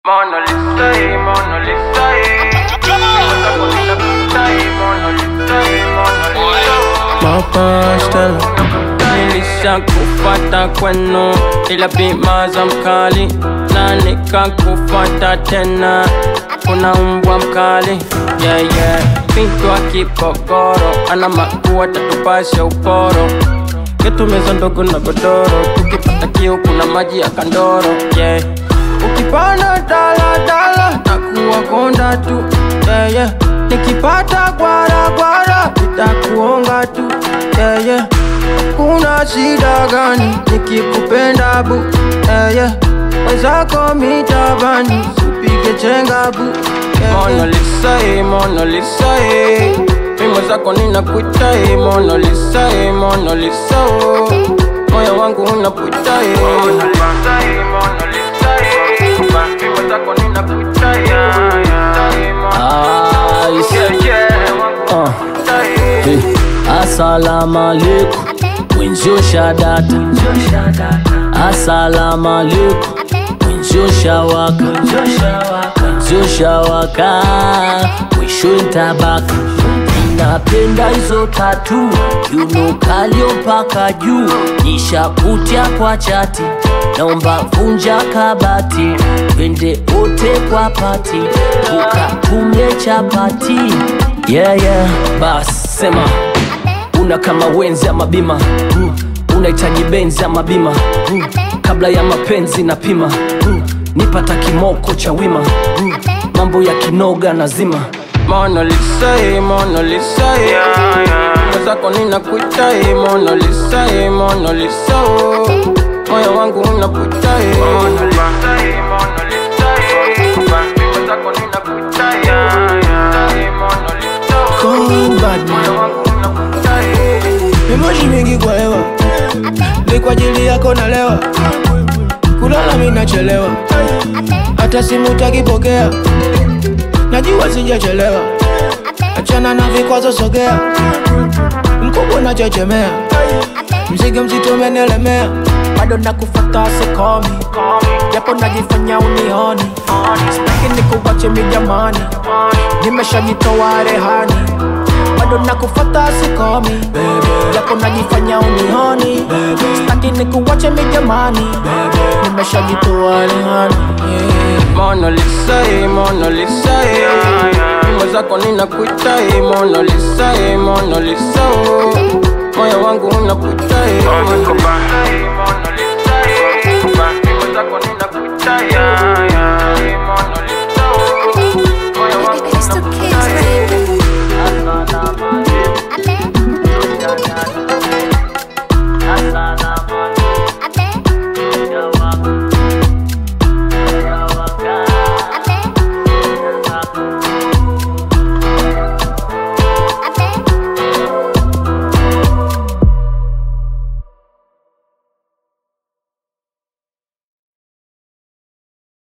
Mona Lisa, Mona Lisa, Mapasta nilisha kufata kwenu ila bima za mkali na nikakufata tena kuna mbwa mkali Pintu wa kipokoro ana makuwa tatupasha uporo Getu meza ndogo na godoro tukipata kiu kuna maji ya kandoro Ukipanda dala takuwa konda tu Nikipata gwara nitakuonga tu Kuna shida gani nikikupenda bu Wenzako mitabani supige chenga bu Mona Lisa, Mona Lisa Mimo zako ninakuita Mona Lisa, Mona Lisa Moyo wangu unapuita Mona Lisa, Mona Lisa Mimo zako ninakuita Assalamu alaikum, wenzio shadata. Assalamu alaikum, wenzio shawaka. Wenzio shawaka, mwisho ntabaka. Napenda hizo tatu, kiuno kalio mpaka juu. Nishakutia kwa chati, naomba vunja kabati. Twende wote kwa pati, tukatumie chapati. Bas, sema una kama wenzi ama bima Unahitaji benzi ama bima Kabla ya mapenzi na pima Nipata kimoko cha wima Mambo ya kinoga nazima Mona Lisa, Mona Lisa Mwenzako ninakuita Mona Lisa, Mona Lisa Moyo wangu unapuita Mona Lisa, Mona Lisa Mwenzako ninakuita Mona Lisa Moyo wangu unapuita Mimoshi mingi kwa hewa ni kwa ajili yako nalewa Kulala mimi nachelewa Hata simu utakipokea Najua sijachelewa Achana na vikwazo sogea Mkubwa nachechemea Mzigo mzito umenielemea Bado nakufata sikomi Japo najifanya unihoni Sitaki nikuwache mijamani Nimeshajitoa rehani Bado nakufata sikomi Japo najifanya unihoni Sitaki nikuwache mijamani Nimeshajitoa rehani Mona Lisa, Mona Lisa Mimo zako ninakuita Mona Lisa, Mona Lisa Moyo wangu unapuita Mona Lisa, Mona Lisa Mimo zako ninakuita